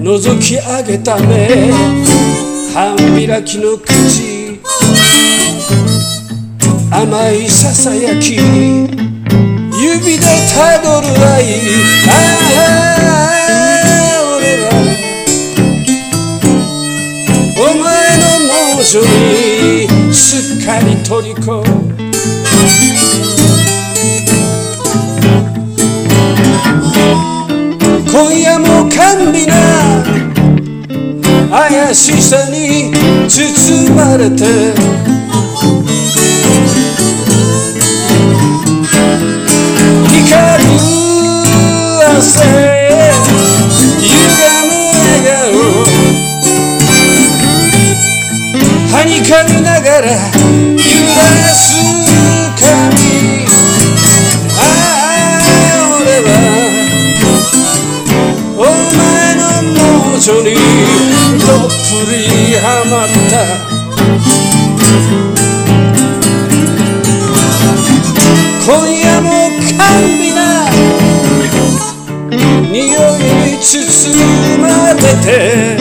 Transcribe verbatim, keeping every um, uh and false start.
覗き上げた目、半開きの口、甘いささやき、指でたどる愛。ああ俺はお前の猛暑にすっかり虜。今夜も甘美な怪しさに包まれて、光る朝へ歪む笑顔、はにかみながら揺らす髪。ああ俺はお前の猛暑にどっぷりハマった。今夜も甘美な匂いに包まれて、